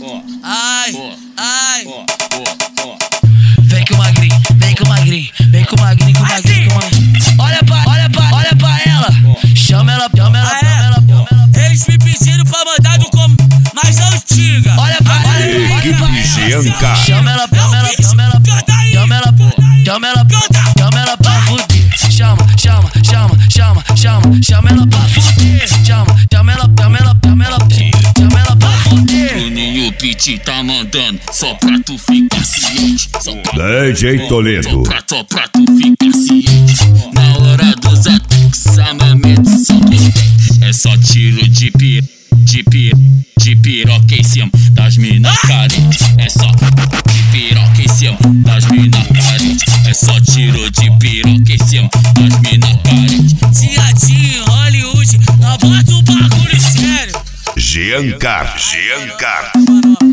Ai, ai. Vem com o magrinho, vem com o magrinho, vem com o magrinho, com o magrinho, com o magrinho. Olha pra ela. Chama ela. Eles me pediram pra mandar do mais antiga. Olha pra Gianca. Chama ela pra fuder. Chama ela pra fuder. Chama ela pra fuder. Bruninho Pit tá mandando só pra tu ficar ciente. DJ Toledo. Só pra tu ficar ciente. Na hora dos ataques, armamento só é só tiro de piroca em cima das mina carentes. É só de piroca em cima das mina carentes. É só tiro de piroca em cima das mina carentes. Tiadinho, Hollywood, não bota o bagulho sério. Gianca. Mano,